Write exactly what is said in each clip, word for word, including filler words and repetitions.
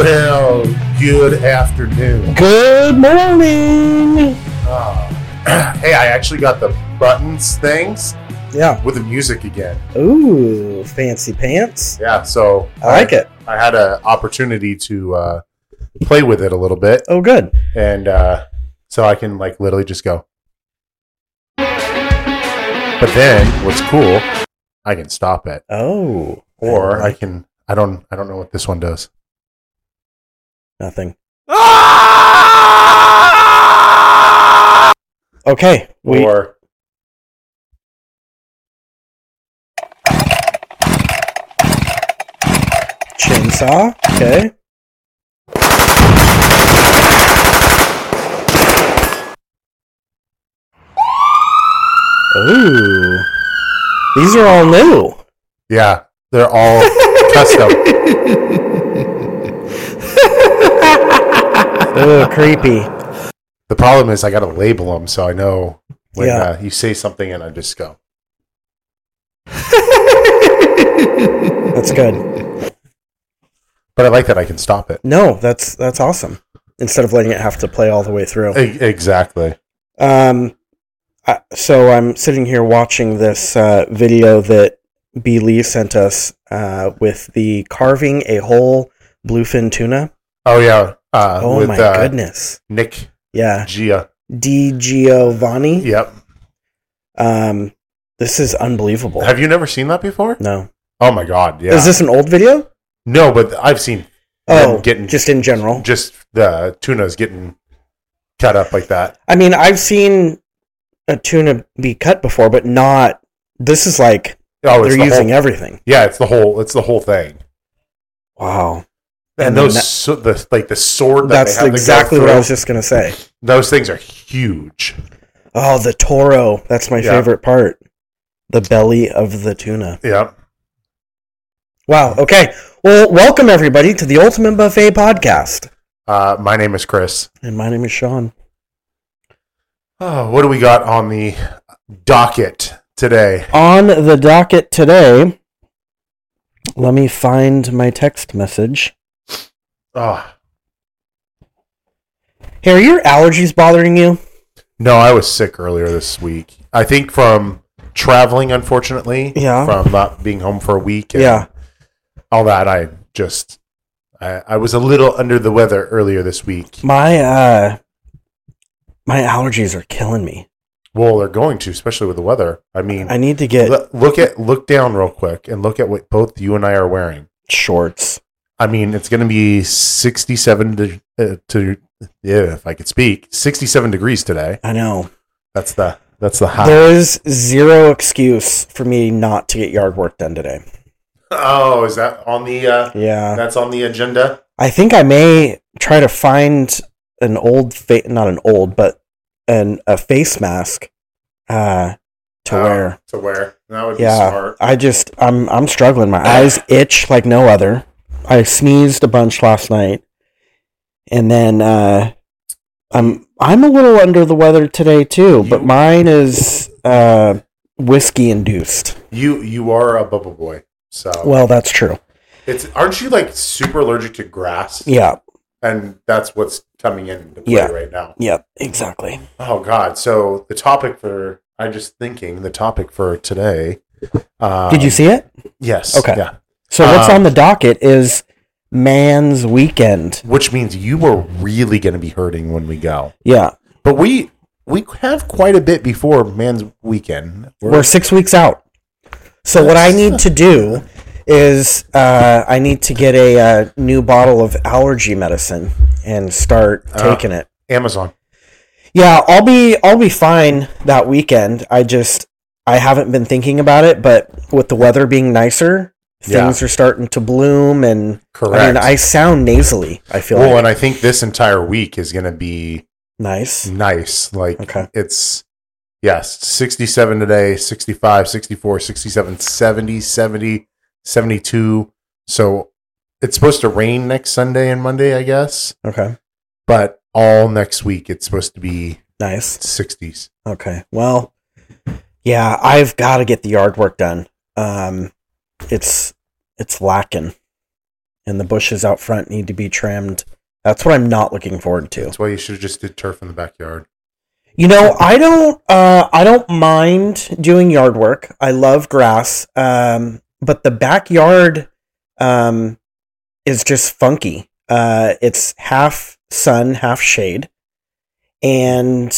Well, good afternoon. Good morning. Uh, hey, I actually got the buttons things Yeah. with the music again. Ooh, fancy pants. Yeah, so I like it. I had an opportunity to uh, play with it a little bit, Oh, good. and uh, so I can like literally just go. But then, what's cool, I can stop it, Oh. or I can. I don't. I don't know what this one does. Nothing. Okay. We, Or chainsaw. Okay. Ooh. These are all new. yeah, they're all custom. Ooh, creepy. The problem is I got to label them so I know when Yeah. uh, you say something and I just go. That's good. But I like that I can stop it. No, that's that's awesome. Instead of letting it have to play all the way through. E- exactly. Um, I, so I'm sitting here watching this uh, video that B. Lee sent us uh, with the carving a whole bluefin tuna. Oh yeah. Uh, Oh with, my uh, goodness! Nick Yeah, Gia. Di Giovanni. Yep. Um, this is unbelievable. Have you never seen that before? No, Oh my god. Yeah. is this an old video? No, but I've seen. Oh, them getting just in general. just the tunas getting cut up like that. I mean, I've seen a tuna be cut before, but not. This is like Oh, it's they're the using whole, everything. Yeah, it's the whole. It's the whole thing. Wow. And, And those that- so, the like the sword. That That's they have exactly to go what I through, was just gonna say. Those things are huge. Oh, the toro. That's my Yeah. favorite part. The belly of the tuna. Yep. Wow. Okay. Well, welcome everybody to the Ultimate Buffet podcast. Uh, my name is Chris. And my name is Sean. Oh, what do we got on the docket today? On the docket today, let me find my text message. Oh, Hey, are your allergies bothering you? no, I was sick earlier this week. I think from traveling, unfortunately. Yeah. From not being home for a week. And Yeah. all that. I just, I, I was a little under the weather earlier this week. My uh my allergies are killing me. Well, they're going to, especially with the weather. I mean, I need to get l- look at look down real quick and look at what both you and I are wearing. shorts. I mean, it's going to be sixty-seven to, uh, to yeah, if I could speak, sixty-seven degrees today. I know. That's the that's the high. There is zero excuse for me not to get yard work done today. Oh, is that on the? Uh, Yeah. that's on the agenda. I think I may try to find an old, fa- not an old, but an a face mask uh, to Oh, wear. To wear. That would be Yeah, smart. I just I'm I'm struggling. My eyes itch like no other. I sneezed a bunch last night, and then uh, I'm I'm a little under the weather today too. But You- mine is uh, whiskey induced. You you are a bubble boy, so Well, that's true. it's aren't you like super allergic to grass? Yeah. And that's what's coming into play Yeah. right now. Yep. Exactly. Oh God! So the topic for I'm just thinking the topic for today. Um, Did you see it? Yes. Okay. Yeah. So what's Um, on the docket is Man's Weekend. Which means you were really going to be hurting when we go, Yeah, but we we have quite a bit before Man's Weekend. we're six weeks out. So what I need to do is uh, I need to get a uh, new bottle of allergy medicine and start Uh. taking it. Amazon. Yeah, I'll be I'll be fine that weekend. I just I haven't been thinking about it, but with the weather being nicer, Yeah. things are starting to bloom, and Correct. I mean I sound nasally. I feel Well, like and I think this entire week is going to be nice. nice. Like Okay. it's yes, sixty-seven today, sixty-five, sixty-four, sixty-seven, seventy, seventy, seventy-two. So it's supposed to rain next Sunday and Monday, I guess. Okay, But all next week it's supposed to be nice. sixties. Okay. Well, yeah, I've got to get the yard work done. Um, it's it's lacking. and the bushes out front need to be trimmed. That's what I'm not looking forward to. That's why you should have just did turf in the backyard. You know, I don't uh, I don't mind doing yard work. I love grass. Um, but the backyard um, is just funky. Uh, it's half sun, half shade. And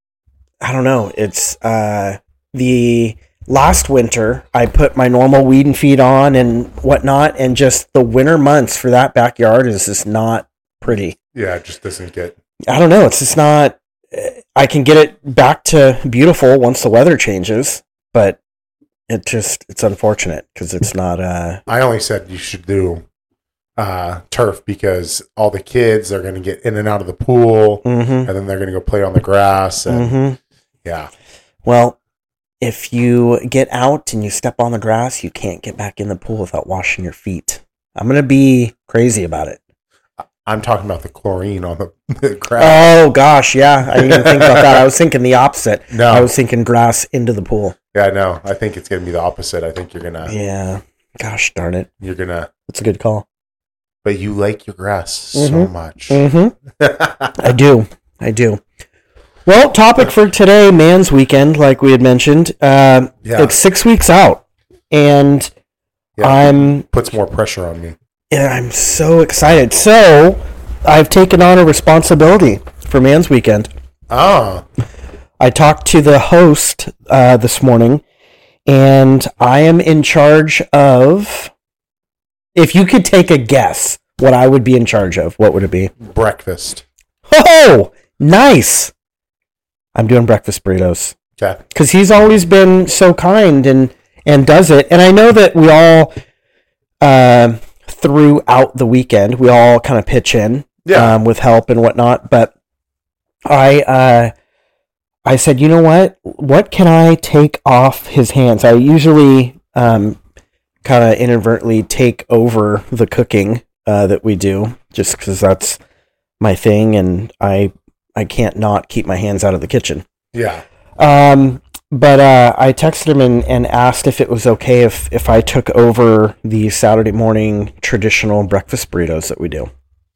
I don't know. It's uh, the last winter, I put my normal weed and feed on and whatnot. And just the winter months for that backyard is just not pretty. Yeah, it just doesn't get... I don't know. It's just not... I can get it back to beautiful once the weather changes, but it just, it's unfortunate because it's not... Uh... I only said you should do uh, turf because all the kids are going to get in and out of the pool, mm-hmm. and then they're going to go play on the grass. And, mm-hmm. Yeah. Well, if you get out and you step on the grass, you can't get back in the pool without washing your feet. I'm going to be crazy about it. I'm talking about the chlorine on the, the grass. Oh, gosh, yeah. I didn't even think about that. I was thinking the opposite. No. I was thinking grass into the pool. Yeah, no. I think it's going to be the opposite. I think you're going to... Yeah. Gosh darn it. You're going to... That's a good call. But you like your grass mm-hmm. so much. Mm-hmm. I do. I do. Well, topic for today, Man's Weekend, like we had mentioned. Uh, yeah. It's six weeks out. And yeah, I'm... puts more pressure on me. And I'm so excited. So, I've taken on a responsibility for Man's Weekend. Ah. I talked to the host uh, this morning, and I am in charge of... If you could take a guess what I would be in charge of, what would it be? Breakfast. Oh, nice. I'm doing breakfast burritos. Okay. Because he's always been so kind and, and does it. And I know that we all... Uh, throughout the weekend, we all kind of pitch in yeah. um, with help and whatnot. But I, uh, I said, you know what? What can I take off his hands? I usually um, kind of inadvertently take over the cooking uh, that we do, just because that's my thing, and I, I can't not keep my hands out of the kitchen. Yeah. Um. But uh, I texted him and, and asked if it was okay if, if I took over the Saturday morning traditional breakfast burritos that we do.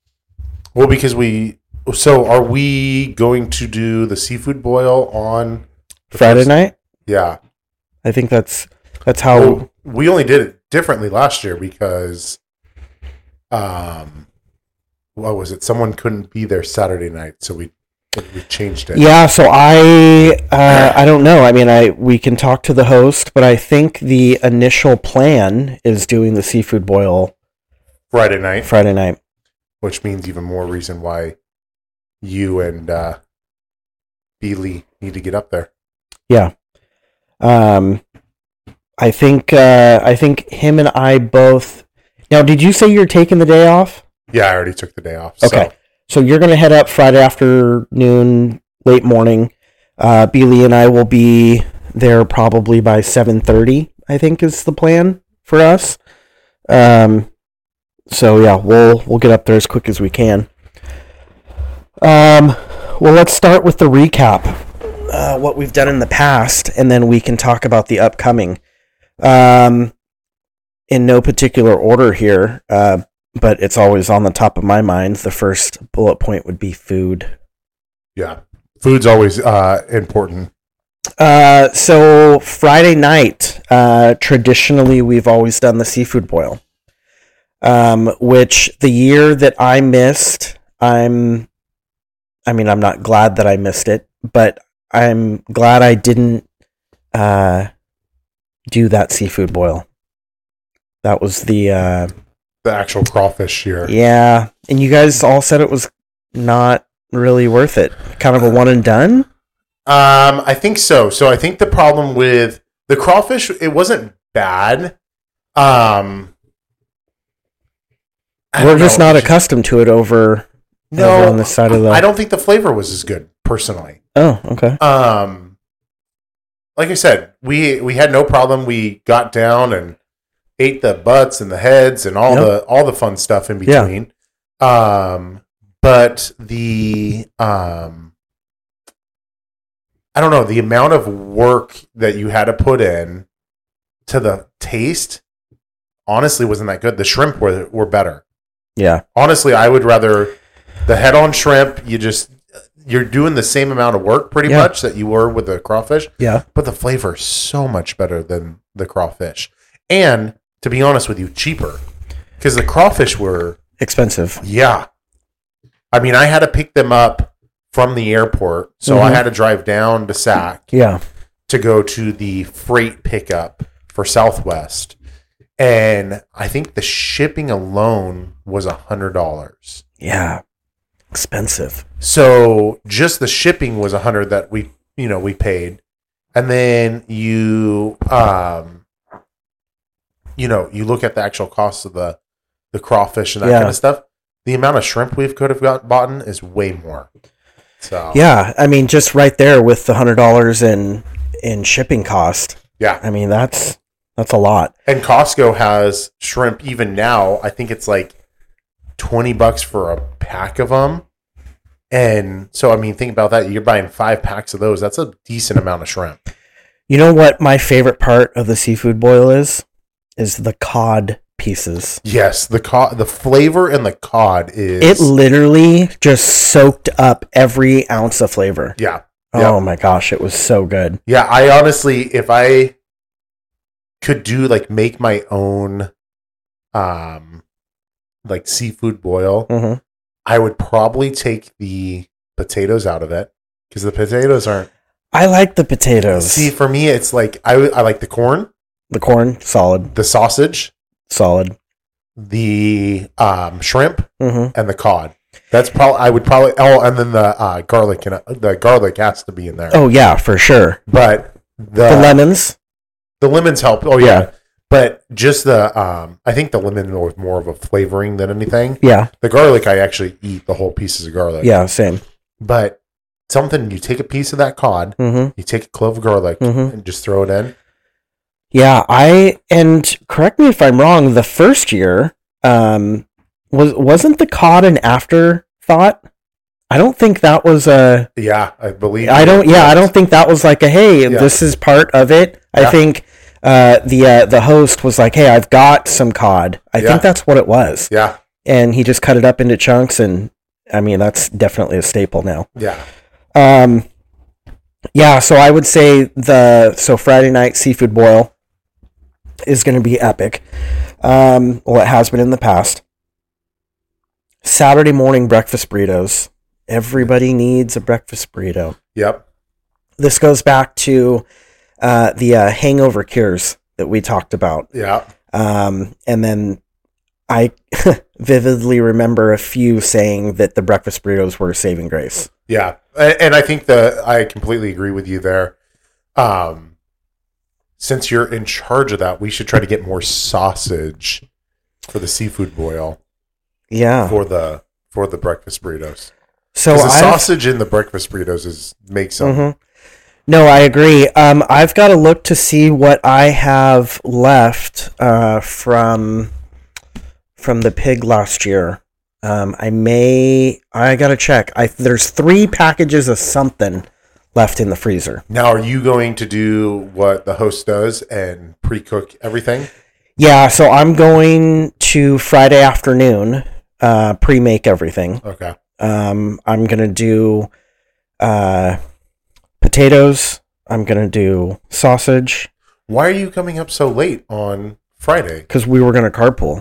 Well, because we... So, are we going to do the seafood boil on... Friday first, night? Yeah. I think that's that's how... Well, we only did it differently last year because... Um, what was it? Someone couldn't be there Saturday night, so we... We changed it. Yeah, so I uh, I don't know. I mean, I we can talk to the host, but I think the initial plan is doing the seafood boil Friday night. Friday night, which means even more reason why you and uh, Beely need to get up there. Yeah. Um, I think uh, I think him and I both. Now, did you say you're taking the day off? Yeah, I already took the day off. Okay. So. So you're going to head up Friday afternoon, late morning. Uh, Beely and I will be there probably by seven thirty, I think is the plan for us. Um, so yeah, we'll we'll get up there as quick as we can. Um, well, let's start with the recap, uh, what we've done in the past, and then we can talk about the upcoming. Um, in no particular order here, uh, but it's always on the top of my mind. The first bullet point would be food. Yeah. Food's always uh, important. Uh, so Friday night, uh, traditionally, we've always done the seafood boil, um, which the year that I missed, I'm, I mean, I'm not glad that I missed it, but I'm glad I didn't uh, do that seafood boil. That was the... Uh, The actual crawfish here. Yeah. And you guys all said it was not really worth it. Kind of a one and done? Um, I think so. So I think the problem with the crawfish, it wasn't bad. Um, We're just know. not accustomed to it over, no, over on this side of the... I don't think the flavor was as good, personally. Oh, okay. Um, like I said, we we had no problem. We got down and ate the butts and the heads and all yep. the all the fun stuff in between. Yeah. Um, but the um, I don't know, the amount of work that you had to put in to the taste honestly wasn't that good. The shrimp were were better. Yeah. Honestly, I would rather the head-on shrimp. You just you're doing the same amount of work pretty yeah. much that you were with the crawfish. Yeah. But the flavor is so much better than the crawfish, and to be honest with you, cheaper because the crawfish were expensive. Yeah. I mean, I had to pick them up from the airport, so mm-hmm. I had to drive down to Sac. Yeah. To go to the freight pickup for Southwest. And I think the shipping alone was one hundred dollars. Yeah. Expensive. So just the shipping was one hundred dollars that we, you know, we paid. And then you, um, you know, you look at the actual cost of the, the crawfish and that yeah. kind of stuff. The amount of shrimp we could have got bought in is way more. So yeah. I mean, just right there with the one hundred dollars in, in shipping cost. Yeah. I mean, that's that's a lot. And Costco has shrimp even now. I think it's like twenty bucks for a pack of them. And so, I mean, think about that. You're buying five packs of those. That's a decent amount of shrimp. You know what my favorite part of the seafood boil is? Is the cod pieces. Yes, the cod, the flavor in the cod is... It literally just soaked up every ounce of flavor. Yeah. Oh yep. my gosh, it was so good. Yeah, I honestly, if I could do like make my own um like seafood boil, mm-hmm. I would probably take the potatoes out of it because the potatoes aren't. I like the potatoes. See, for me, it's like I I like the corn, the corn solid, the sausage solid, the um shrimp, mm-hmm. and the cod. That's probably I would probably oh, and then the uh, garlic and uh, the garlic has to be in there. Oh yeah, for sure. But the, the lemons, the lemons help. Oh yeah. yeah, but just the um, I think the lemon was more of a flavoring than anything. Yeah, the garlic I actually eat the whole pieces of garlic. Yeah, same. But something you take a piece of that cod, mm-hmm. you take a clove of garlic, mm-hmm. and just throw it in. Yeah, I and correct me if I'm wrong. The first year, um. Was wasn't the cod an afterthought? I don't think that was a. Yeah, I believe. I don't. Yeah, I don't think that was like a. Hey, yeah. This is part of it. Yeah. I think uh, the uh, the host was like, "Hey, I've got some cod." I yeah. think that's what it was. Yeah. And he just cut it up into chunks, and I mean that's definitely a staple now. Yeah. Um. Yeah, so I would say the so Friday night seafood boil is going to be epic. Um. Well, it has been in the past. Saturday morning breakfast burritos. Everybody needs a breakfast burrito. Yep. This goes back to uh, the uh, hangover cures that we talked about. Yeah. Um, and then I vividly remember a few saying that the breakfast burritos were a saving grace. Yeah. And I think that I completely agree with you there. Um, since you're in charge of that, we should try to get more sausage for the seafood boil. Yeah, for the for the breakfast burritos. So the I've, sausage in the breakfast burritos is makes them. Mm-hmm. No, I agree. Um, I've got to look to see what I have left uh, from from the pig last year. Um, I may. I got to check. I there's three packages of something left in the freezer. Now, are you going to do what the host does and pre-cook everything? Yeah. So I'm going to Friday afternoon. Uh, pre-make everything. Okay. Um, I'm gonna do uh, potatoes. I'm gonna do sausage. Why are you coming up so late on Friday? Because we were gonna carpool.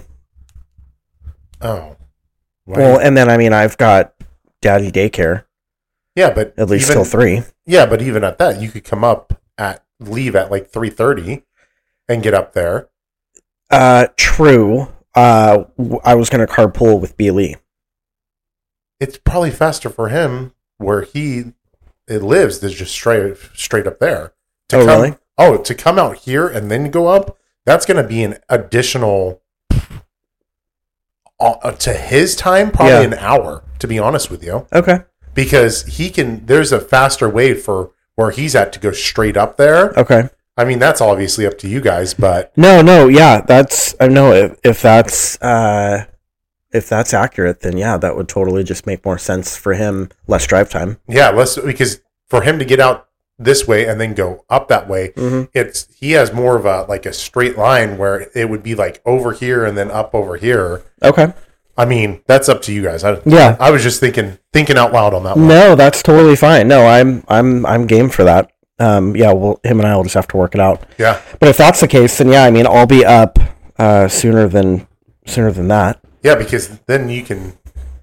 Oh. Why? Well, and then I mean I've got daddy daycare. Yeah, but at least even, till three. Yeah, but even at that, you could come up at leave at like three thirty and get up there. Uh, true. Uh, I was going to carpool with B. Lee. It's probably faster for him where he it lives is just straight straight up there. To oh, come, really? Oh, to come out here and then go up, that's going to be an additional, uh, to his time, probably yeah. an hour, to be honest with you. Okay. Because he can, there's a faster way for where he's at to go straight up there. Okay. I mean, that's obviously up to you guys, but no, no, yeah, that's I know if if that's uh, if that's accurate, then yeah, that would totally just make more sense for him. Less drive time. Yeah, less because for him to get out this way and then go up that way, mm-hmm. it's he has more of a like a straight line where it would be like over here and then up over here. Okay. I mean, that's up to you guys. I, Yeah. I was just thinking thinking out loud on that one. No, that's totally fine. No, I'm I'm I'm game for that. Um, yeah, well, him and I will just have to work it out. Yeah. But if that's the case, then yeah, I mean, I'll be up uh, sooner than sooner than that. Yeah, because then you can.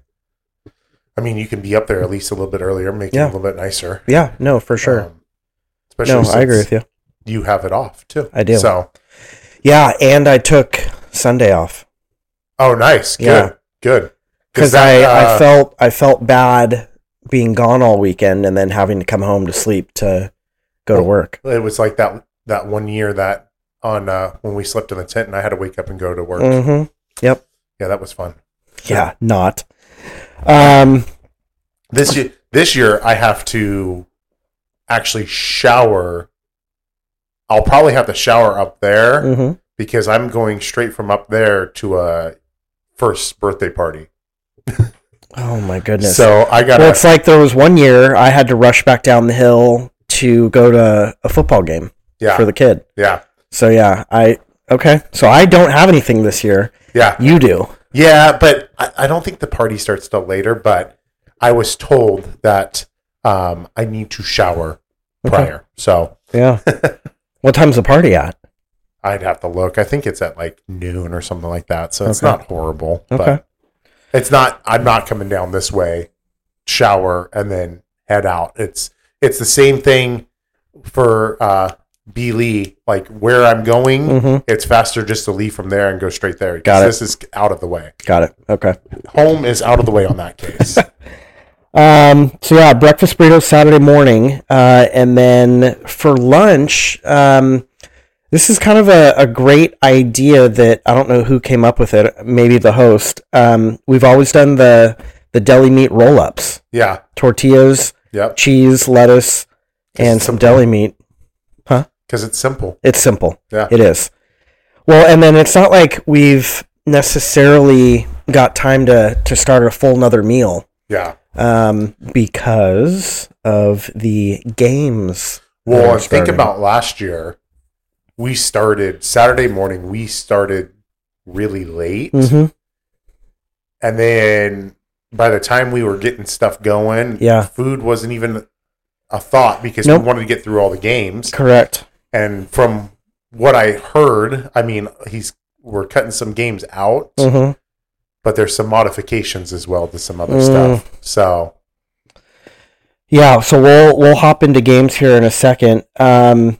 I mean, you can be up there at least a little bit earlier, make Yeah. it a little bit nicer. Yeah, no, for sure. Um, especially No, since I agree with you. You have it off too. I do. So, Yeah, and I took Sunday off oh, nice, good, Yeah. good. because I, I felt I felt bad being gone all weekend and then having to come home to sleep to go to work. It was like that that one year that on uh, when we slept in the tent and I had to wake up and go to work. Mm-hmm. Yep. Yeah, that was fun. Yeah, not. Um, This year, this year I have to actually shower. I'll probably have to shower up there mm-hmm. because I'm going straight from up there to a first birthday party. Oh my goodness. So I got. Well, it's like there was one year I had to rush back down the hill to go to a football game yeah, for the kid. yeah, So yeah, I okay. So I don't have anything this year. yeah, You do. yeah. But I, I don't think the party starts till later. But I was told that um, I need to shower Okay. prior. So Yeah. What time's the party at? I'd have to look. I think it's at like noon or something like that. So it's Okay. not horrible. Okay. But it's not. I'm not coming down this way, shower and then head out. It's it's the same thing for uh, B. Lee. Like where I'm going, Mm-hmm. it's faster just to leave from there and go straight there. Got it. This is out of the way. Got it. Okay. Home is out of the way on that case. Um, so yeah, breakfast burritos Saturday morning, uh, and then for lunch, um, this is kind of a, a great idea that I don't know who came up with it. Maybe the host. Um, we've always done the the deli meat roll ups, Yeah. tortillas, Yep. cheese, lettuce, and it's some simple. deli meat. Because it's simple. It's simple. Yeah. It is. Well, and then it's not like we've necessarily got time to to start a full another meal. Yeah. Um, because of the games. that Well, are and think starting. about last year. We started Saturday morning. We started really late. Mhm. And then by the time we were getting stuff going, Yeah. food wasn't even a thought because Nope. we wanted to get through all the games. Correct. And from what I heard, I mean, he's we're cutting some games out, hmm but there's some modifications as well to some other Mm. stuff. So Yeah. So we'll we'll hop into games here in a second. Um,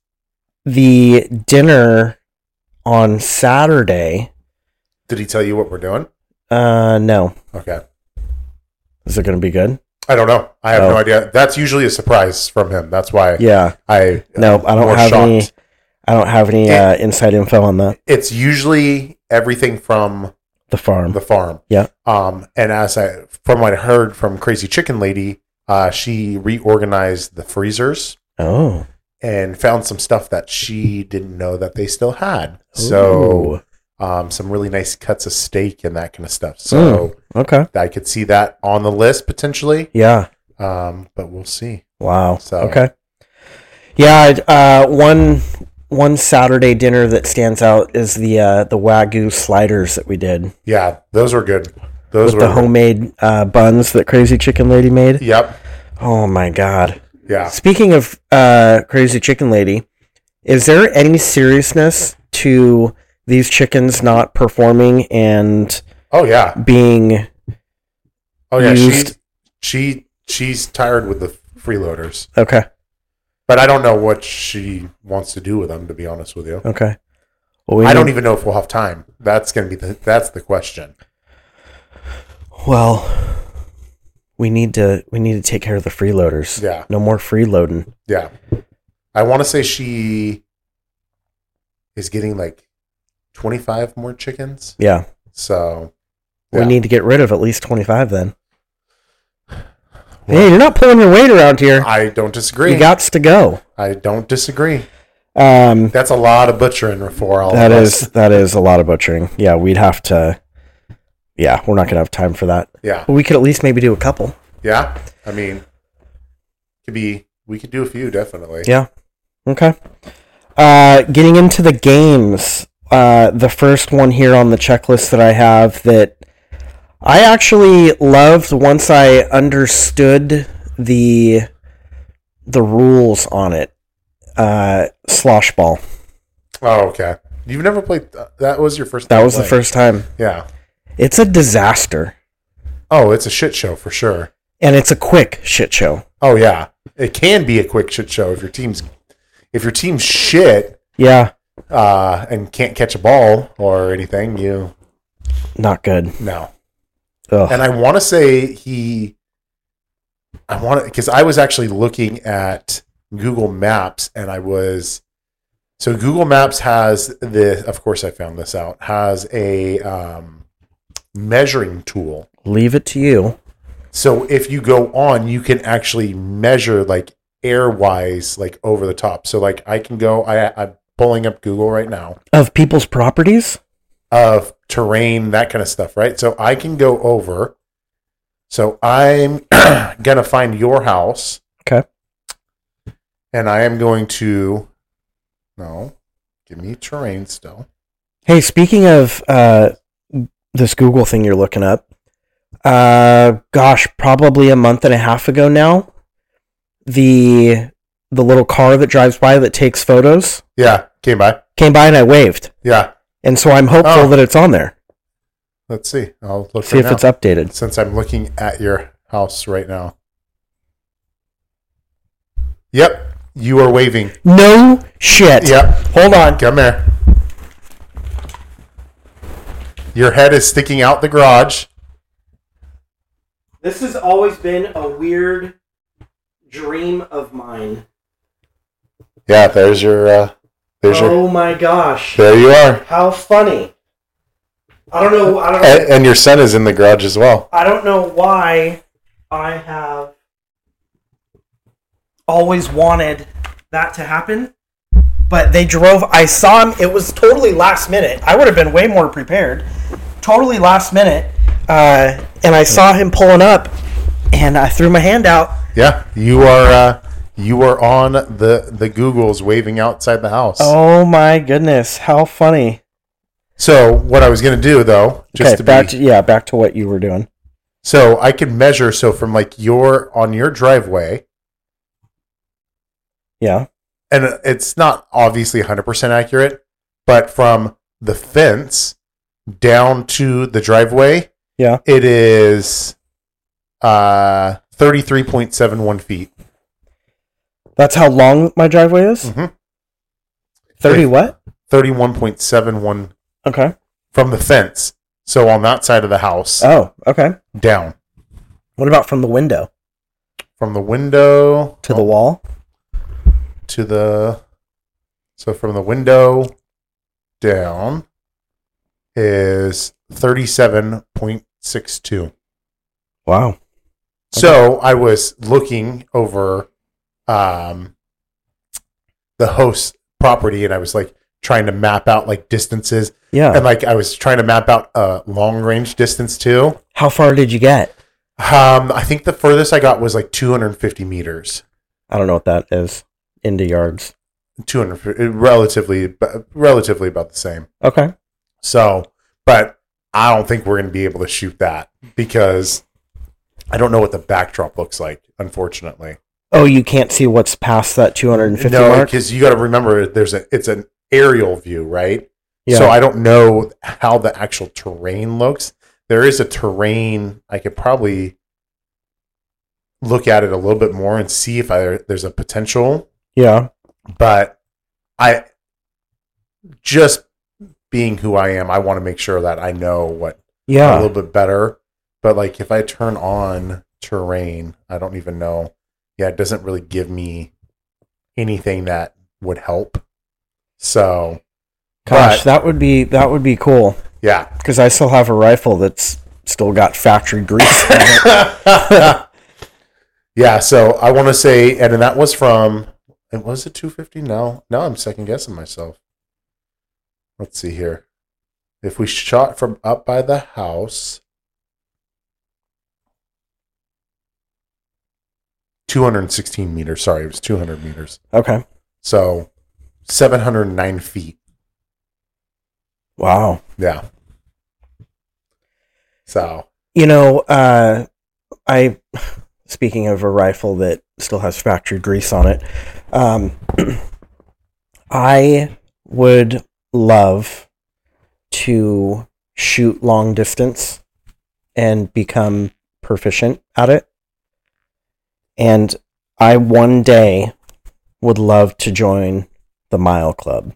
the dinner on Saturday. did he tell you what we're doing? Uh, no. Okay. Is it going to be good? I don't know. I have Oh. no idea. That's usually a surprise from him. That's why Yeah. I No, I don't more have shocked. any. I don't have any It- uh, inside info on that. It's usually everything from The farm. the farm. Yeah. Um, and as I, from what I heard from Crazy Chicken Lady, uh, she reorganized the freezers Oh. and found some stuff that she didn't know that they still had. So, um, some really nice cuts of steak and that kind of stuff. So Okay. I could see that on the list potentially. Yeah. Um, but we'll see. Wow. So- Okay. Yeah. Uh, one one Saturday dinner that stands out is the uh, the Wagyu sliders that we did Yeah, those were good. Those with were the homemade uh, buns that Crazy Chicken Lady made. Yep. Oh my God. Yeah. Speaking of uh, Crazy Chicken Lady, is there any seriousness to these chickens not performing and Oh yeah. being Oh yeah. used- She she she's tired with the freeloaders, okay? but I don't know what she wants to do with them. To be honest with you, Okay. Well, we I don't need- even know if we'll have time. That's gonna be the that's the question. Well, we need to we need to take care of the freeloaders. Yeah. No more freeloading. Yeah, I want to say she is getting like twenty-five more chickens. Yeah. So We yeah. need to get rid of at least twenty-five then. Hey, you're not pulling your weight around here. I don't disagree. You gots to go. I don't disagree. Um, That's a lot of butchering for all that of is us. that is a lot of butchering. Yeah, we'd have to. Yeah, we're not gonna have time for that. Yeah, But we could at least maybe do a couple. yeah. I mean, could be. We could do a few definitely. Yeah. Okay. Uh, getting into the games. Uh, the first one here on the checklist that I have that I actually loved once I understood the the rules on it. Uh, slosh ball. Oh, okay. You've never played. That was your first. That time was playing. the first time. Yeah. It's a disaster. Oh, it's a shit show for sure. And it's a quick shit show. Oh yeah, it can be a quick shit show if your team's if your team's shit. Yeah. Uh, and can't catch a ball or anything. You. Not good. No. Ugh. And I want to say he. I want to because I was actually looking at Google Maps and I was. So Google Maps has the. Of course, I found this out. Has a um, measuring tool. Leave it to you. So if you go on, you can actually measure like air-wise, like over the top. So like I can go. I, I'm pulling up Google right now Of people's properties? of terrain, that kind of stuff, right? So I can go over. So I'm gonna find your house. Okay. And I am going to. No, give me terrain still. Hey, speaking of uh, this Google thing you're looking up, uh, gosh, probably a month and a half ago now, the the little car that drives by that takes photos Yeah, came by. came by and I waved, Yeah, and so I'm hopeful Oh. that it's on there. let's see. I'll look. See right if now, it's updated. since I'm looking at your house right now. Yep, you are waving. No shit. Yep, Hold on. come here. Your head is sticking out the garage. This has always been a weird dream of mine. Yeah, there's your. Uh, there's your. Oh my gosh. There you are. How funny. I don't know I don't know And, and your son is in the garage as well. I don't know why I have always wanted that to happen. But they drove I saw him, it was totally last minute. I would have been way more prepared. Totally last minute. Uh, and I saw him pulling up and I threw my hand out. Yeah, you are. Uh, you are on the the Googles waving outside the house. Oh my goodness, how funny. So what I was going to do though, just Okay, to back be, to yeah, back to what you were doing. so I can measure. So from like your on your driveway, Yeah. and it's not obviously one hundred percent accurate, but from the fence down to the driveway, Yeah. it is uh thirty-three point seven one feet. That's how long my driveway is? Mhm. thirty what? thirty-one point seven one Okay. from the fence. So on that side of the house, Oh, okay. down What about from the window from the window to the wall? to the so from the window down is thirty-seven point six two. Wow. So I was looking over um the host property and I was like trying to map out like distances Yeah. and like I was trying to map out a long range distance too. How far did you get? Um I think the furthest I got was like two hundred fifty meters. I don't know what that is. Into yards. two hundred relatively relatively about the same. Okay. So, but I don't think we're going to be able to shoot that because I don't know what the backdrop looks like, unfortunately. Oh, you can't see what's past that two hundred fifty No, mark? because you got to remember there's a it's an aerial view, right? Yeah. So I don't know how the actual terrain looks. There is a terrain. I could probably look at it a little bit more and see if I, there's a potential. Yeah. But I just being who I am, I want to make sure that I know what a Yeah. little bit better. But like if I turn on terrain, I don't even know. Yeah, it doesn't really give me anything that would help. So, Gosh, but- that would be that would be cool. yeah. Because I still have a rifle that's still got factory grease on it. Yeah, so I want to say, and that was from, and was it two fifty? No, now I'm second guessing myself. Let's see here. If we shot from up by the house, two hundred sixteen meters. Sorry, it was two hundred meters. Okay. So seven hundred nine feet. Wow. Yeah. So You know, uh, I, speaking of a rifle that still has factory grease on it, um, I would love to shoot long distance and become proficient at it. And I one day would love to join the Mile Club.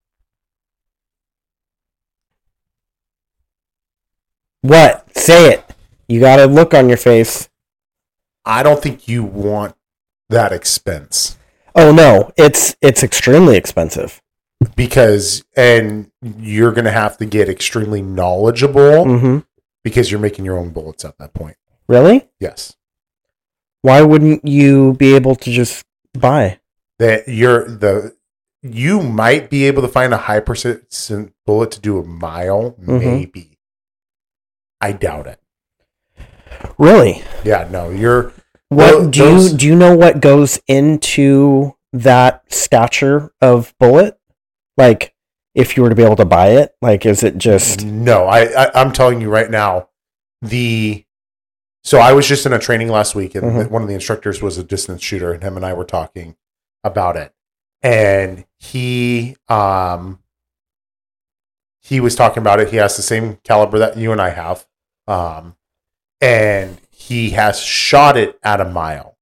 What? Say it. You got a look on your face. I don't think you want that expense. Oh no, it's it's extremely expensive. Because, and you're going to have to get extremely knowledgeable Mm-hmm. because you're making your own bullets at that point. Really? Yes. Why wouldn't you be able to just buy? That you're the, you might be able to find a high percent bullet to do a mile, Mm-hmm. maybe. I doubt it. Really? Yeah, no, you're. What Well, do those- you do you know what goes into that stature of bullet? Like, if you were to be able to buy it, like, is it just No, I, I I'm telling you right now, the so I was just in a training last week, and Mhm. one of the instructors was a distance shooter, and him and I were talking about it, and he um he was talking about it. He has the same caliber that you and I have, um, and he has shot it at a mile,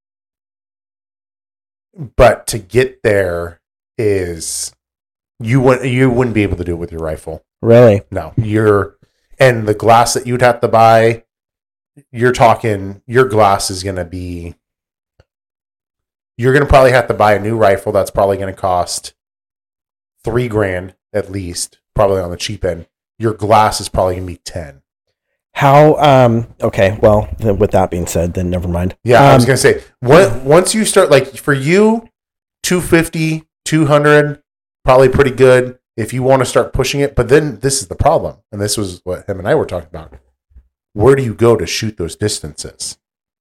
but to get there is you wouldn't you wouldn't be able to do it with your rifle. really? No, you're, and the glass that you'd have to buy, you're talking, your glass is going to be, you're going to probably have to buy a new rifle. That's probably going to cost three grand at least, probably on the cheap end. Your glass is probably going to be ten. How? Um. Okay. Well, then with that being said, then never mind. Yeah, I was Um, going to say, what, once you start, like for you, two fifty, two hundred, probably pretty good if you want to start pushing it. But then this is the problem. And this was what him and I were talking about. Where do you go to shoot those distances?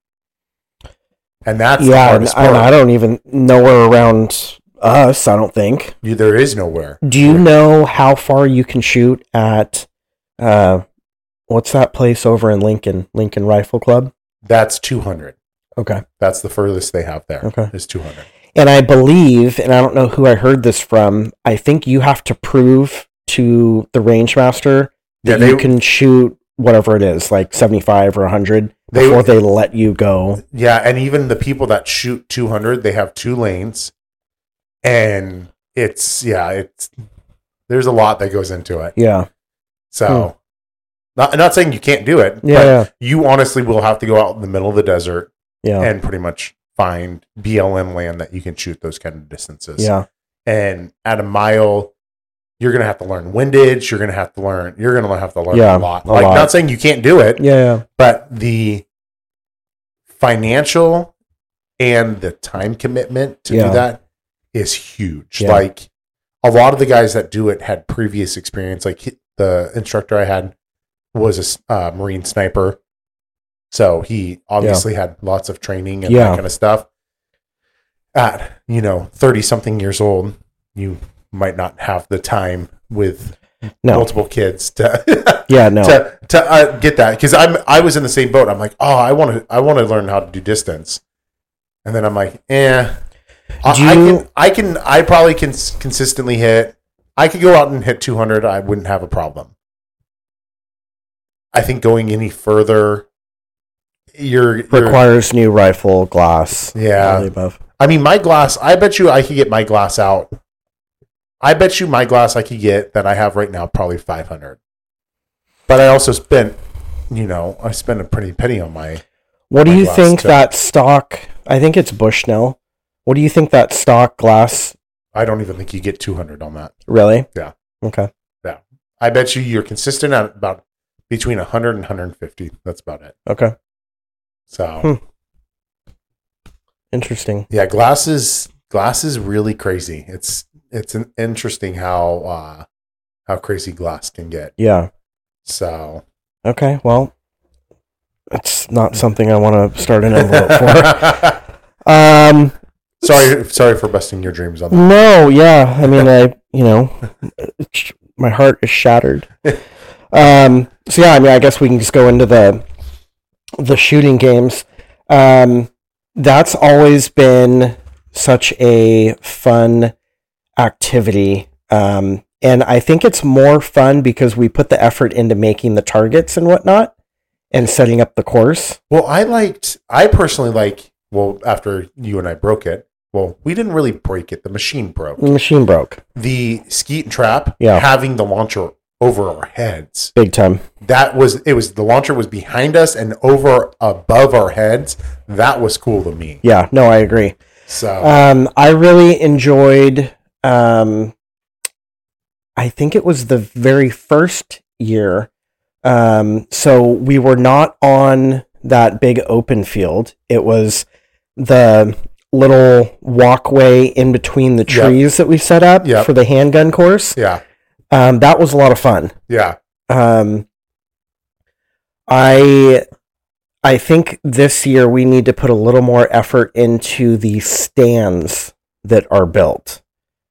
And that's the yeah, and, hardest part. and I don't even nowhere around us. I don't think. You, there is nowhere. Do you know how far you can shoot at? Uh, what's that place over in Lincoln? Lincoln Rifle Club. That's two hundred. Okay. That's the furthest they have there. Okay. Is two hundred. And I believe, and I don't know who I heard this from, I think you have to prove to the range master Yeah, that they you can shoot whatever it is, like seventy-five or one hundred, They- before they let you go. Yeah, and even the people that shoot two hundred, they have two lanes. And it's, yeah, it's, there's a lot that goes into it. Yeah. So, not, not saying you can't do it, Yeah, but yeah. you honestly will have to go out in the middle of the desert Yeah. and pretty much find B L M land that you can shoot those kind of distances. Yeah. And at a mile, you're going to have to learn windage. You're going to have to learn, you're going to have to learn Yeah, a lot. a Like, lot. not saying you can't do it, Yeah. Yeah. but the financial and the time commitment to Yeah. do that is huge. Yeah. Like, a lot of the guys that do it had previous experience. Like, he- the instructor I had was a s- uh, Marine sniper. So he obviously had lots of training and Yeah. that kind of stuff. At, you know, thirty something years old, you might not have the time with No. multiple kids to Yeah. No. to to uh, get that, because I'm I was in the same boat. I'm like, oh, I want to I want to learn how to do distance, and then I'm like, eh, I, Do I you- can I can I probably can s- consistently hit. I could go out and hit two hundred. I wouldn't have a problem. I think going any further, you're, you're Requires new rifle glass. Yeah. all the above. I mean, my glass. I bet you I could get my glass out. I bet you my glass I could get that I have right now probably five hundred. But I also spent, you know, I spent a pretty penny on my. What do My you glass, think too. that stock? I think it's Bushnell. What do you think that stock glass? I don't even think you get two hundred on that. Really? Yeah. Okay. I bet you you're consistent at about between one hundred and one hundred fifty. That's about it. Okay. So, Hmm. Interesting. yeah, glass is glass is really crazy. It's it's an interesting how uh, how crazy glass can get. Yeah. So, Okay. Well, it's not something I want to start an envelope for. Um. sorry sorry for busting your dreams on that. No. Yeah. I mean, I. You know, my heart is shattered. Um. So yeah. I mean, I guess we can just go into the the shooting games. Um, that's always been such a fun activity. Um, and I think it's more fun because we put the effort into making the targets and whatnot and setting up the course. Well, I liked, I personally like, well, after you and I broke it, well, we didn't really break it. The machine broke. The machine broke. The skeet and trap, yeah. having the launcher over our heads. Big time. That was, it was, the launcher was behind us and over above our heads. That was cool to me. Yeah, no, I agree. So, um, I really enjoyed, um, I think it was the very first year. Um, so we were not on that big open field. It was the little walkway in between the trees yep. that we set up yep. for the handgun course. Yeah. Um, that was a lot of fun. Yeah. Um, I, I think this year we need to put a little more effort into the stands that are built.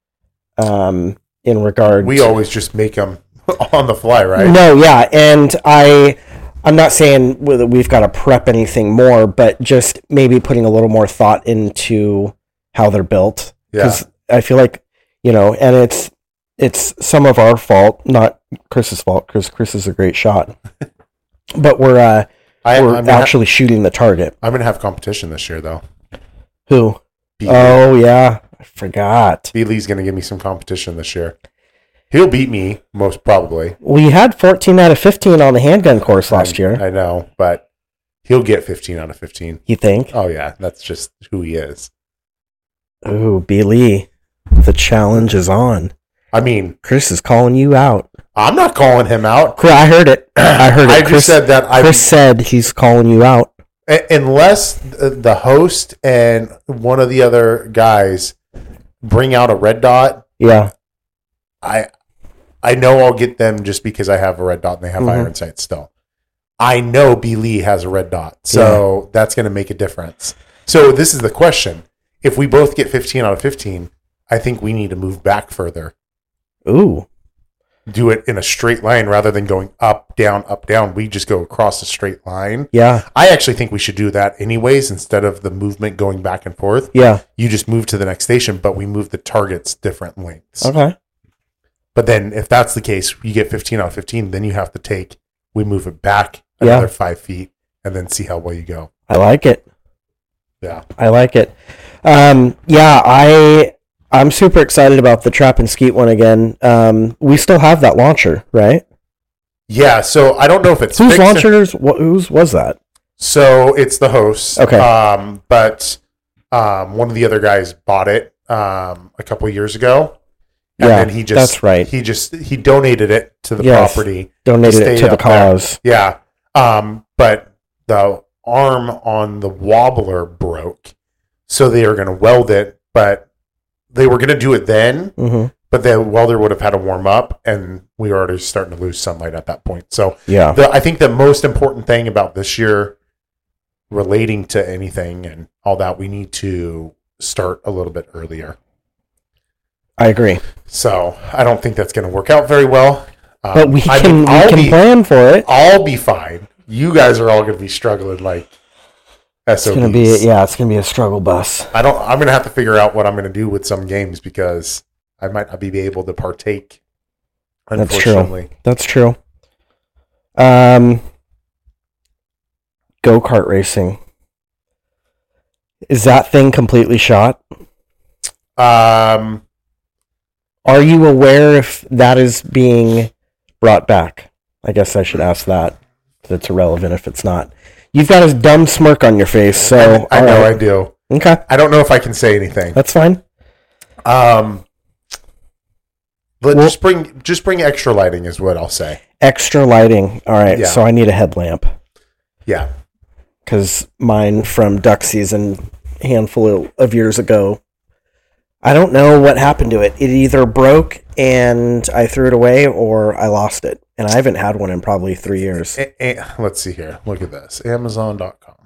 Um, in regard, we to, always just make them on the fly, right? No, yeah, and I, I'm not saying that we've got to prep anything more, but just maybe putting a little more thought into how they're built. Because yeah. I feel like, you know, and it's it's some of our fault, not Chris's fault, because Chris is a great shot. But we're uh, I, we're I'm actually have, shooting the target. I'm gonna have competition this year, though. Who? B. Oh yeah, I forgot. B. Lee's gonna give me some competition this year. He'll beat me, most probably. We had fourteen out of fifteen on the handgun course last I, year. I know, but he'll get fifteen out of fifteen. You think? Oh, yeah. That's just who he is. Ooh, B. Lee. The challenge is on. I mean... Chris is calling you out. I'm not calling him out. I heard it. I heard it. I Chris, just said that... I, Chris said he's calling you out. Unless the host and one of the other guys bring out a red dot... Yeah. I... I know I'll get them just because I have a red dot and they have mm-hmm. iron sights still. I know B. Lee has a red dot, so yeah. that's going to make a difference. So this is the question. If we both get fifteen out of fifteen, I think we need to move back further. Ooh. Do it in a straight line rather than going up, down, up, down. We just go across a straight line. Yeah. I actually think we should do that anyways instead of the movement going back and forth. Yeah. You just move to the next station, but we move the targets different lengths. Okay. But then if that's the case, you get fifteen out of fifteen, then you have to take, we move it back another yeah. five feet and then see how well you go. I like it. Yeah. I like it. Um, yeah, I, I'm super excited about the trap and skeet one again. Um, we still have that launcher, right? Yeah, so I don't know if it's... Whose launchers, wh- whose was that? So it's the host. Okay. Um, but um, one of the other guys bought it um, a couple years ago. And yeah, then he just, that's right. He just he donated it to the yes, property. Donated to it to the cause. There. Yeah. Um, but the arm on the wobbler broke. So they were going to weld it, but they were going to do it then. Mm-hmm. But the welder would have had to warm up, and we were already starting to lose sunlight at that point. So yeah. the, I think the most important thing about this year relating to anything and all that, we need to start a little bit earlier. I agree. So I don't think that's going to work out very well. Um, but we I can, mean, we can be, plan for it. I'll be fine. You guys are all going to be struggling like S O Bs. It's going to be, yeah, it's going to be a struggle bus. I don't. I'm going to have to figure out what I'm going to do with some games because I might not be able to partake. Unfortunately, that's true. That's true. Um, go-kart racing. Is that thing completely shot? Um. Are you aware if that is being brought back? I guess I should ask that. It's irrelevant if it's not. You've got a dumb smirk on your face, so... I, I know right. I do. Okay. I don't know if I can say anything. That's fine. Um, but well, just bring just bring extra lighting is what I'll say. Extra lighting. All right, yeah. So I need a headlamp. Yeah. Because mine from duck season, handful of years ago, I don't know what happened to it. It either broke and I threw it away or I lost it. And I haven't had one in probably three years. A- a- let's see here. Look at this. Amazon dot com.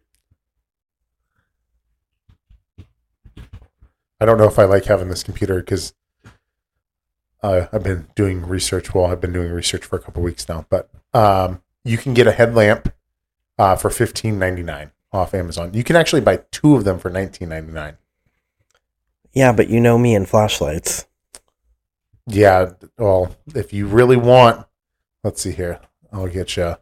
I don't know if I like having this computer because uh, I've been doing research. Well, I've been doing research for a couple weeks now. But um, you can get a headlamp uh, for fifteen ninety-nine off Amazon. You can actually buy two of them for nineteen ninety-nine. Yeah, but you know me and flashlights. Yeah, well, if you really want, let's see here. I'll get you.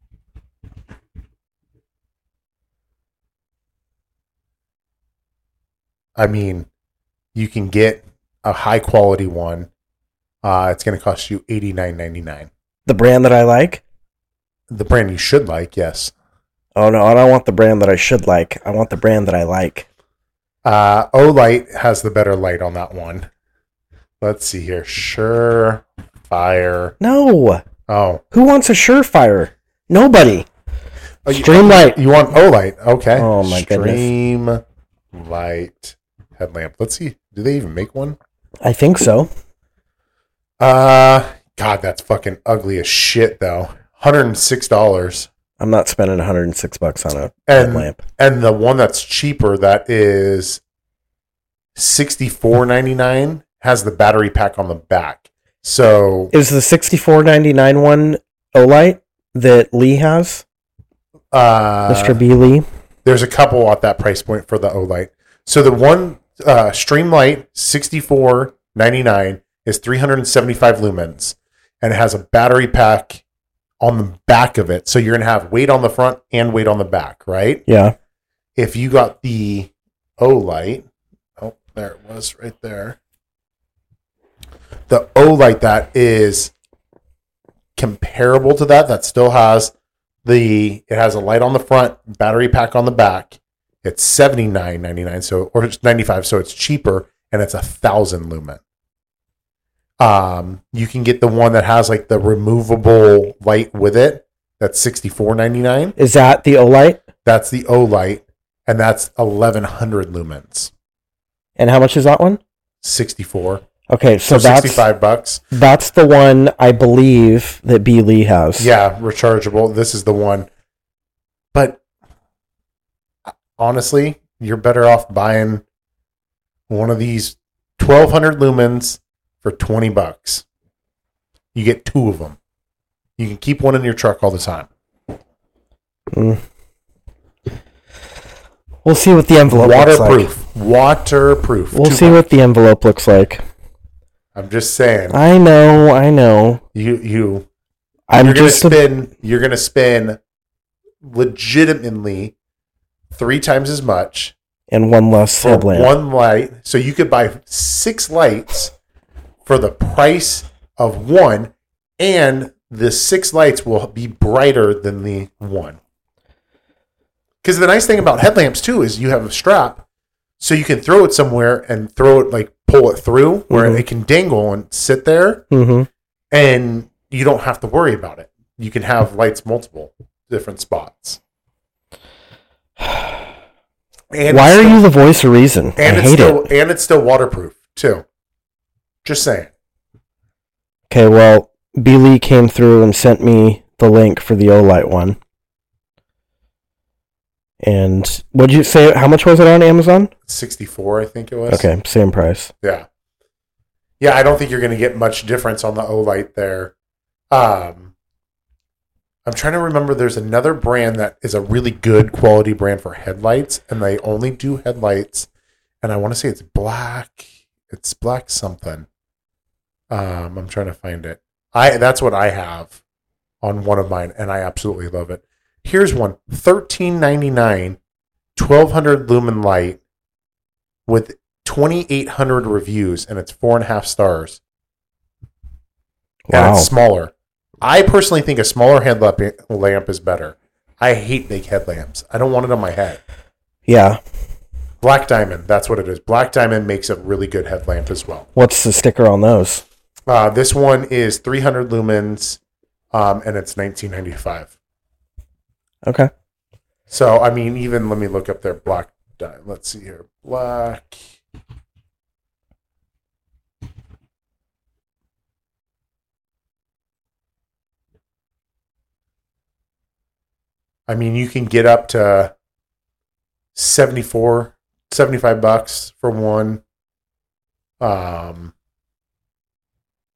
I mean, you can get a high quality one. Uh, it's going to cost you eighty-nine ninety-nine. The brand that I like? The brand you should like, yes. Oh, no, I don't want the brand that I should like. I want the brand that I like. Uh, Olight has the better light on that one. Let's see here. Surefire. No. Oh. Who wants a Surefire? Nobody. Oh, you, Streamlight. You want Olight. Okay. Oh, my Stream goodness. Light headlamp. Let's see. Do they even make one? I think so. Uh, God, that's fucking ugly as shit, though. one hundred six dollars. I'm not spending one hundred six bucks on a and, headlamp. And the one that's cheaper, that is sixty-four ninety-nine, has the battery pack on the back. So is the sixty-four ninety-nine one Olight that Lee has? Uh, Mister B. Lee? There's a couple at that price point for the Olight. So the one uh, Streamlight sixty-four ninety-nine is three hundred seventy-five lumens, and it has a battery pack on the back of it. So you're going to have weight on the front and weight on the back, right? Yeah. If you got the Olight, oh, there it was right there. The Olight that is comparable to that, that still has the, it has a light on the front, battery pack on the back. It's seventy-nine ninety-nine, so, or it's ninety-five, so it's cheaper, and it's a thousand lumen. Um, you can get the one that has like the removable light with it. That's sixty-four ninety-nine. Is that the Olight? That's the Olight, and that's eleven hundred lumens. And how much is that one? sixty-four. Okay, so, so that's sixty-five bucks. That's the one I believe that B. Lee has. Yeah, rechargeable. This is the one. But honestly, you're better off buying one of these twelve hundred lumens for twenty bucks. You get two of them. You can keep one in your truck all the time. Mm. We'll see what the envelope Waterproof. looks like. Waterproof. We'll Two see bucks. what the envelope looks like. I'm just saying. I know, I know. You you I'm you're just gonna a- spend you're gonna spend legitimately three times as much and one less for headlamp. one light. So you could buy six lights for the price of one, and the six lights will be brighter than the one. Because the nice thing about headlamps too is you have a strap, so you can throw it somewhere and throw it, like pull it through where Mhm. it can dangle and sit there, Mm-hmm. and you don't have to worry about it. You can have lights multiple different spots. And Why it's are still, you the voice of reason? And I it's hate still it. and it's still waterproof too. Just saying. Okay, well, B. Lee came through and sent me the link for the Olight one. And what'd you say? How much was it on Amazon? sixty-four, I think it was. Okay, same price. Yeah. Yeah, I don't think you're going to get much difference on the Olight there. Um, I'm trying to remember. There's another brand that is a really good quality brand for headlights, and they only do headlights. And I want to say it's black. It's black something. Um, I'm trying to find it. I that's what I have on one of mine, and I absolutely love it. Here's one: thirteen ninety-nine, twelve hundred lumen light with twenty-eight hundred reviews, and it's four and a half stars. Wow. And it's smaller. I personally think a smaller headlamp lamp is better. I hate big headlamps. I don't want it on my head. Yeah. Black Diamond, that's what it is. Black Diamond makes a really good headlamp as well. What's the sticker on those? Uh, this one is three hundred lumens, um, and it's nineteen ninety-five. Okay. So, I mean, even let me look up their black. Di- Let's see here. Black. I mean, you can get up to seventy-four, seventy-five bucks for one. Um,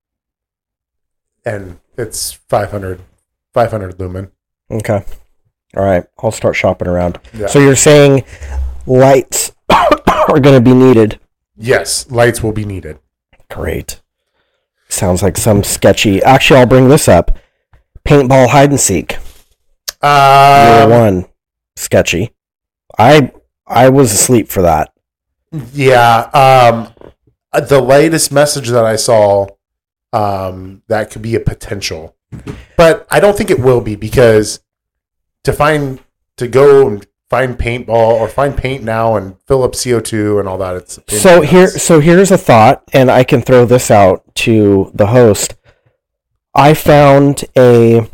and it's five hundred, five hundred lumen. Okay. All right, I'll start shopping around. Yeah. So you're saying lights are going to be needed? Yes, lights will be needed. Great. Sounds like some sketchy. Actually, I'll bring this up. Paintball hide and seek. Um, Year one, sketchy. I I was asleep for that. Yeah. Um, the latest message that I saw, um, that could be a potential, but I don't think it will be, because to find to go and find paintball or find paint now and fill up C O two and all that. It's so here. So here's a thought, and I can throw this out to the host. I found a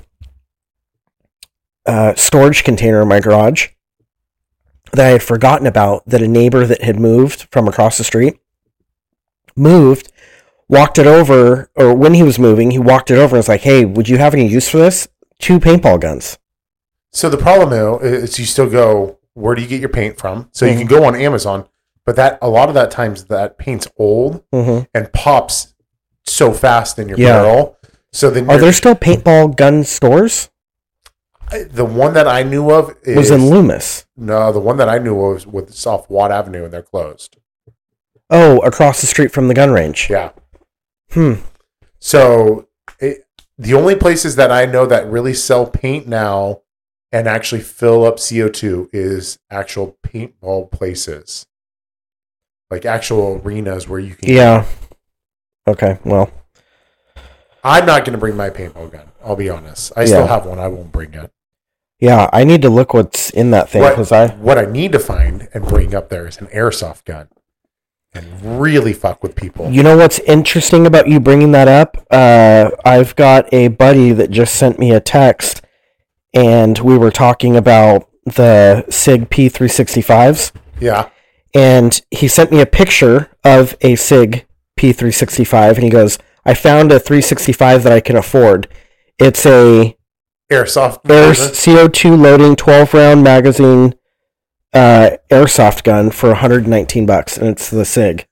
uh, storage container in my garage that I had forgotten about, that a neighbor that had moved from across the street moved, walked it over, or when he was moving, he walked it over and was like, hey, would you have any use for this? Two paintball guns. So the problem though is you still go, where do you get your paint from? So mm-hmm. you can go on Amazon, but that a lot of that times that paint's old mm-hmm. and pops so fast in your yeah. barrel. So then are there still paintball gun stores? The one that I knew of is, was in Loomis. No, the one that I knew of was with off Watt Avenue, and they're closed. Oh, across the street from the gun range. Yeah. Hmm. So it, the only places that I know that really sell paint now and actually fill up C O two is actual paintball places, like actual arenas where you can. Yeah. Okay. Well, I'm not going to bring my paintball gun. I'll be honest. I yeah. still have one. I won't bring it. Yeah, I need to look what's in that thing, because I what I need to find and bring up there is an airsoft gun, and really fuck with people. You know what's interesting about you bringing that up? Uh, I've got a buddy that just sent me a text, and we were talking about the SIG P three sixty-fives. Yeah, and he sent me a picture of a SIG P three sixty-five, and he goes, "I found a three sixty-five that I can afford. It's a airsoft air C O two loading twelve round magazine uh, airsoft gun for one hundred nineteen bucks, and it's the SIG."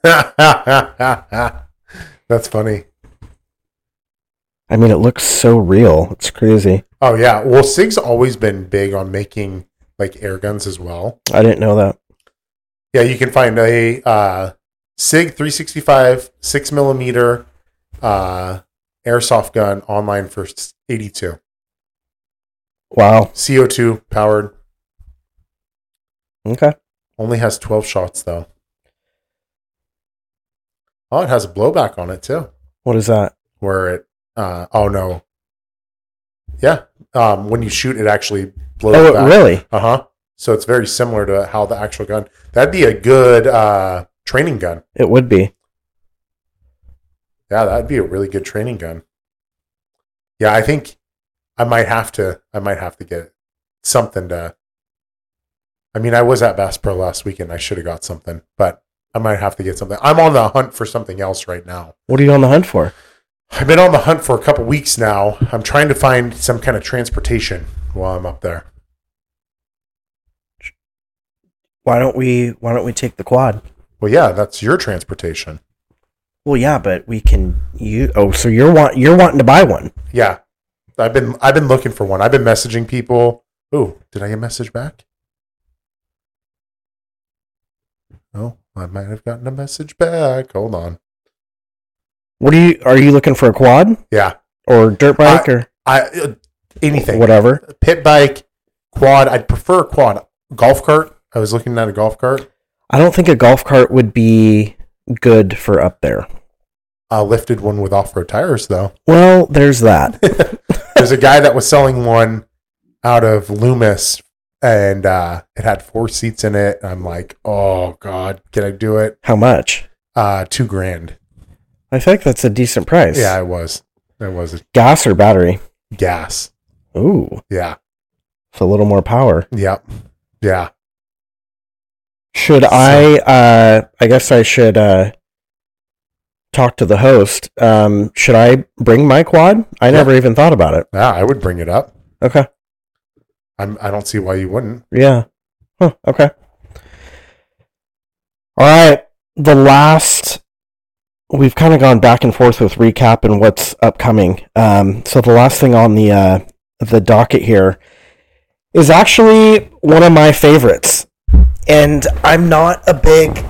That's funny. I mean, it looks so real. It's crazy. Oh yeah, well, SIG's always been big on making like air guns as well. I didn't know that. Yeah, you can find a uh, SIG three sixty-five six millimeter uh, airsoft gun online for eighty-two. Wow. C O two powered. Okay. Only has twelve shots though. Oh, it has a blowback on it too. What is that? Where it? Uh, oh no. Yeah. Um, when you shoot, it actually blows. Oh, back. Really? Uh huh. So it's very similar to how the actual gun. That'd be a good uh, training gun. It would be. Yeah, that'd be a really good training gun. Yeah, I think I might have to. I might have to get something to. I mean, I was at Bass Pro last weekend. I should have got something, but I might have to get something. I'm on the hunt for something else right now. What are you on the hunt for? I've been on the hunt for a couple weeks now. I'm trying to find some kind of transportation while I'm up there. Why don't we? Why don't we take the quad? Well, yeah, that's your transportation. Well, yeah, but we can. You oh, so you're want you're wanting to buy one? Yeah, I've been I've been looking for one. I've been messaging people. Oh, did I get a message back? Oh, I might have gotten a message back. Hold on. What are you? Are you looking for a quad? Yeah, or dirt bike, I, or I uh, anything, whatever. Pit bike, quad. I'd prefer a quad. Golf cart. I was looking at a golf cart. I don't think a golf cart would be good for up there. A lifted one with off-road tires, though. Well, there's that. There's a guy that was selling one out of Loomis, and uh, it had four seats in it. I'm like, oh God, can I do it? How much? Uh, two grand. I think that's a decent price. Yeah, it was. It was. Gas or battery? Gas. Ooh. Yeah. It's a little more power. Yep. Yeah. Should so. I, uh, I guess I should uh, talk to the host. Um, should I bring my quad? I yeah. never even thought about it. Yeah, I would bring it up. Okay. I'm, I don't see why you wouldn't. Yeah. Huh, okay. All right. The last... We've kind of gone back and forth with recap and what's upcoming. Um, so the last thing on the uh, the docket here is actually one of my favorites. And I'm not a big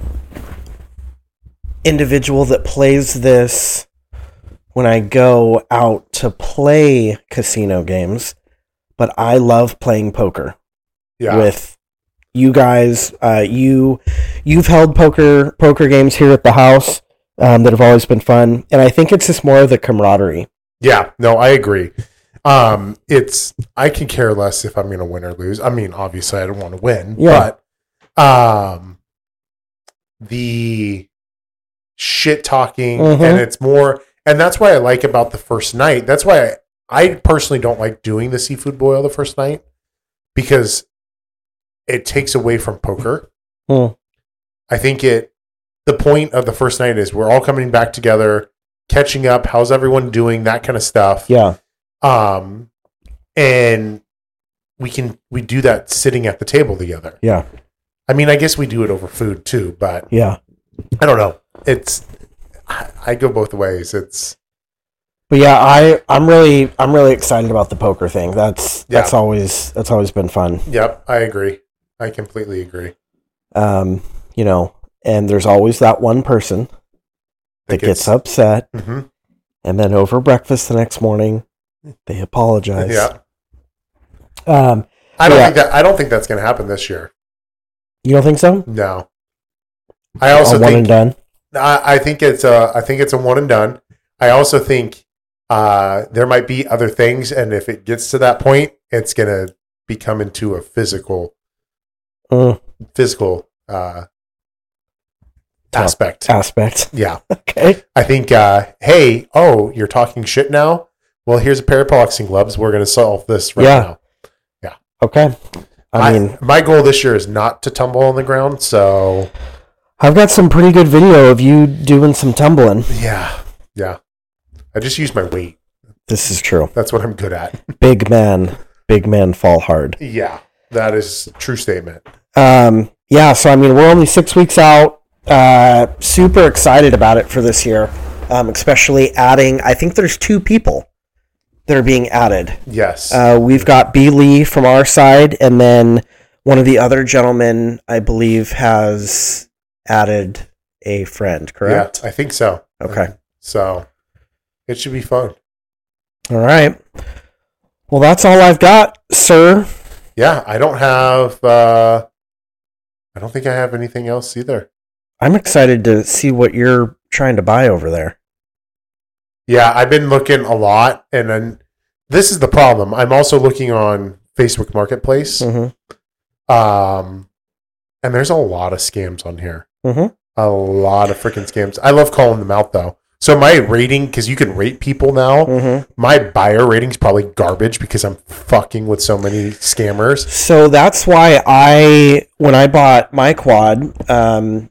individual that plays this when I go out to play casino games, but I love playing poker yeah. with you guys. Uh, you, you've held poker poker games here at the house um, that have always been fun, and I think it's just more of the camaraderie. Yeah, no, I agree. Um, it's I can care less if I'm going to win or lose. I mean, obviously, I don't want to win, yeah. but um, the shit talking, mm-hmm. and it's more, and that's why I like about the first night. That's why I, I personally don't like doing the seafood boil the first night, because it takes away from poker. Mm. I think it, the point of the first night is we're all coming back together, catching up. How's everyone doing? That kind of stuff. Yeah. Um, and we can, we do that sitting at the table together. Yeah. I mean, I guess we do it over food too, but yeah, I don't know. It's, I, I go both ways. It's, but yeah, I, I'm really, I'm really excited about the poker thing. That's, yeah. that's always, that's always been fun. Yep. I agree. I completely agree. Um, you know, and there's always that one person that gets, gets upset, mm-hmm. and then over breakfast the next morning, they apologize. Yeah. Um, I don't yeah. think that. I don't think that's going to happen this year. You don't think so? No. I also a one think and done. I, I think it's a. I think it's a one and done. I also think uh, there might be other things, and if it gets to that point, it's going to become into a physical, mm. physical uh, aspect. Aspect. Yeah. Okay. I think. Uh, hey, oh, you're talking shit now. Well, here's a pair of boxing gloves. We're going to solve this right yeah. now. Yeah. Okay. I, I mean, my goal this year is not to tumble on the ground. So I've got some pretty good video of you doing some tumbling. Yeah. Yeah. I just use my weight. This is true. That's what I'm good at. Big man, big man fall hard. Yeah. That is a true statement. Um, yeah. So, I mean, we're only six weeks out. Uh, super excited about it for this year. Um, especially adding, I think there's two people that are being added. Yes. Uh, we've got B. Lee from our side, and then one of the other gentlemen, I believe, has added a friend, correct? Yeah, I think so. Okay. So it should be fun. All right. Well, that's all I've got, sir. Yeah, I don't have, uh, I don't think I have anything else either. I'm excited to see what you're trying to buy over there. Yeah, I've been looking a lot, and then this is the problem. I'm also looking on Facebook Marketplace, mm-hmm. um, and there's a lot of scams on here. Mm-hmm. A lot of freaking scams. I love calling them out, though. So my rating, because you can rate people now, mm-hmm. my buyer rating's probably garbage because I'm fucking with so many scammers. So that's why I, when I bought my quad, um,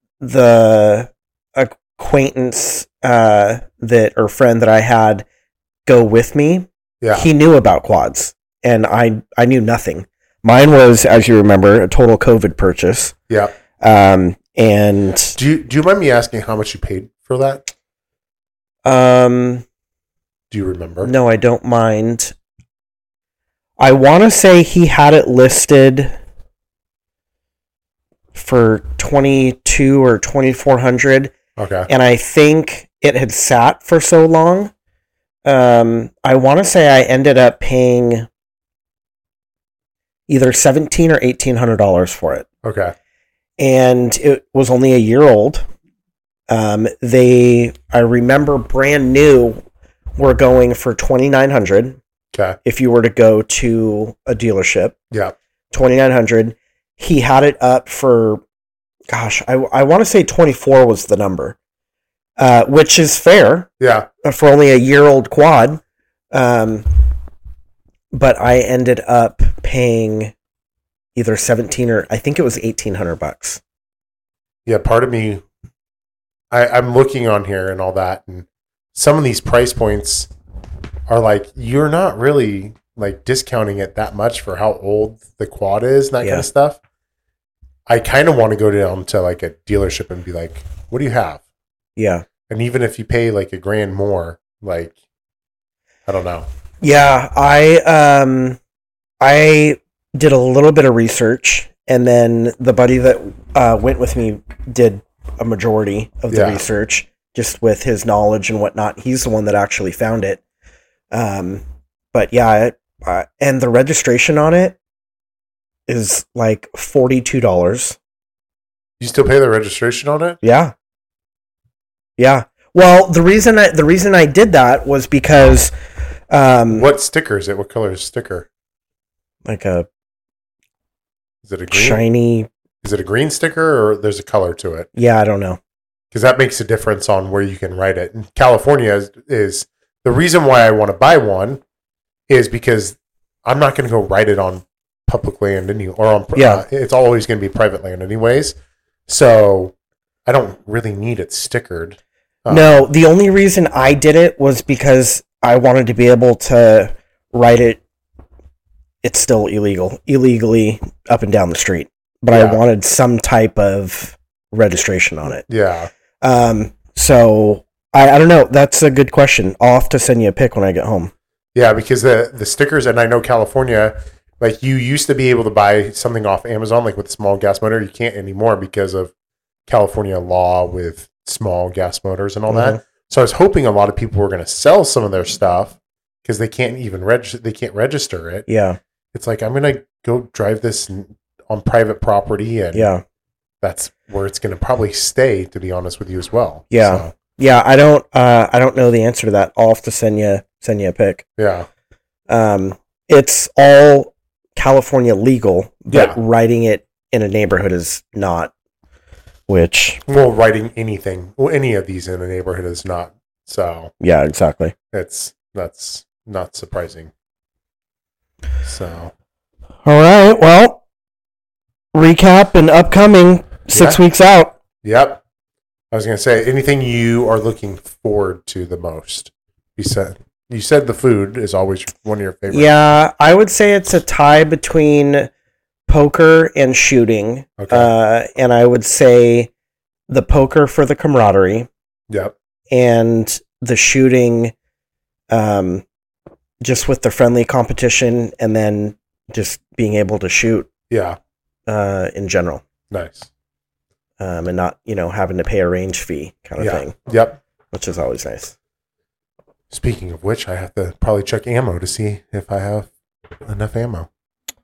the acquaintance uh, that or friend that I had go with me, yeah. he knew about quads, and I I knew nothing. Mine was, as you remember, a total COVID purchase. Yeah. Um, and do you do you mind me asking how much you paid for that? Um, do you remember? No, I don't mind. I want to say he had it listed for twenty-two or twenty-four hundred. Okay. And I think it had sat for so long. Um, I want to say I ended up paying either seventeen or eighteen hundred dollars for it. Okay. And it was only a year old. Um, they, I remember, brand new, were going for twenty-nine hundred. Okay. If you were to go to a dealership. Yeah. twenty-nine hundred. He had it up for, gosh, I, I want to say twenty-four was the number, uh, which is fair. Yeah. For only a year old quad. Um, but I ended up paying either seventeen or I think it was eighteen hundred bucks. Yeah. Part of me, I, I'm looking on here and all that, and some of these price points are like, you're not really like discounting it that much for how old the quad is and that yeah. kind of stuff. I kind of want to go down to like a dealership and be like, what do you have? Yeah. And even if you pay like a grand more, like, I don't know. Yeah. I, um, I did a little bit of research, and then the buddy that uh, went with me did a majority of the yeah. research, just with his knowledge and whatnot. He's the one that actually found it. Um, but yeah, it, uh, and the registration on it is like forty-two dollars. You still pay the registration on it? Yeah. Yeah. Well, the reason I the reason I did that was because um, what sticker is it? What color is sticker? Like a Is it a green? Shiny. Is it a green sticker or there's a color to it? Yeah, I don't know. Because that makes a difference on where you can write it. And California is, is the reason why I want to buy one is because I'm not going to go write it on public land any or on yeah. Uh, it's always going to be private land anyways. So I don't really need it stickered. Um, no, the only reason I did it was because I wanted to be able to write it. It's still illegal, illegally up and down the street. But yeah. I wanted some type of registration on it. Yeah. Um. So I, I don't know. That's a good question. I'll have to send you a pic when I get home. Yeah, because the the stickers, and I know California, like you used to be able to buy something off Amazon, like with a small gas motor. You can't anymore because of California law with small gas motors and all mm-hmm. that. So I was hoping a lot of people were going to sell some of their stuff because they can't even register. They can't register it. Yeah. It's like, I'm going to go drive this on private property, and yeah, that's where it's going to probably stay, to be honest with you as well. Yeah. So. Yeah. I don't, uh, I don't know the answer to that. I'll have to send you, send you a pic. Yeah. Um, it's all California legal, but yeah. writing it in a neighborhood is not, which. Well, writing anything, well, any of these in a neighborhood is not. So. Yeah, exactly. It's, that's not surprising. So, all right. Well, recap and upcoming six yeah. weeks out. Yep. I was going to say, anything you are looking forward to the most? You said you said the food is always one of your favorites. Yeah, I would say it's a tie between poker and shooting. Okay. Uh, and I would say the poker for the camaraderie. Yep. And the shooting. Um. Just with the friendly competition, and then just being able to shoot. Yeah. Uh, in general. Nice. Um, and not, you know, having to pay a range fee kind of yeah. thing. Yep. Which is always nice. Speaking of which, I have to probably check ammo to see if I have enough ammo.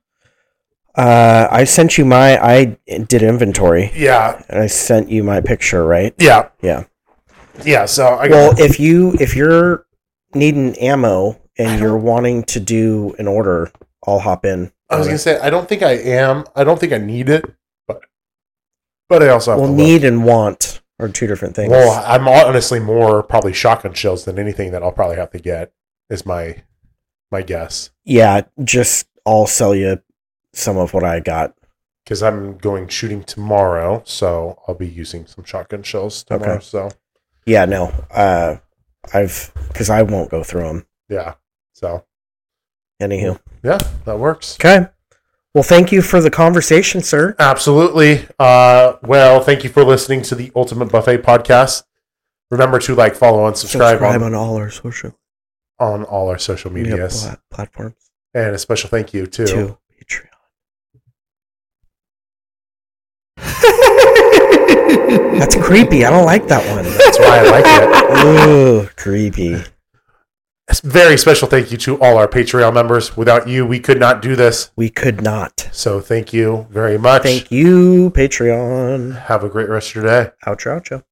Uh, I sent you my, I did inventory. Yeah. And I sent you my picture, right? Yeah. Yeah. Yeah. So I well, if you, if you're needing ammo, and you're wanting to do an order, I'll hop in. I was going to say, I don't think I am. I don't think I need it, but but I also have well, to need look. And want are two different things. Well, I'm honestly more probably shotgun shells than anything that I'll probably have to get, is my my guess. Yeah, just I'll sell you some of what I got. Because I'm going shooting tomorrow, so I'll be using some shotgun shells tomorrow. Okay. So yeah, no, uh, I've because I won't go through them. Yeah. So, anywho. Yeah, that works. Okay. Well, thank you for the conversation, sir. Absolutely. Uh, well, thank you for listening to the Ultimate Buffet Podcast. Remember to like, follow, and subscribe, subscribe on, on all our social on all our social medias plat- platforms. And a special thank you to, to Patreon. That's creepy. I don't like that one. That's why I like it. Ooh, creepy. A very special thank you to all our Patreon members. Without you, we could not do this. We could not. So thank you very much. Thank you, Patreon. Have a great rest of your day. Outro, outro.